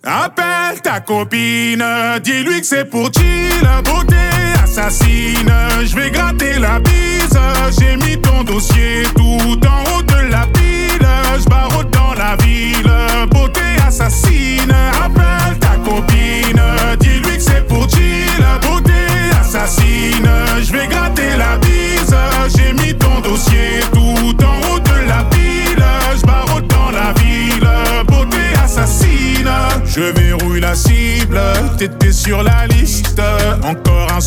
Appelle ta copine, dis-lui que c'est pour chill. Beauté assassine, je vais gratter la bise. J'ai mis ton dossier tout en haut de la pile. Je barre dans la ville, beauté assassine. Appelle ta copine, dis-lui que c'est pour chill. Beauté assassine, je vais gratter la bise. J'ai mis ton dossier tout en haut de la pile. Je barre dans la ville, beauté assassine. Je verrouille la cible, t'étais sur la liste. Encore un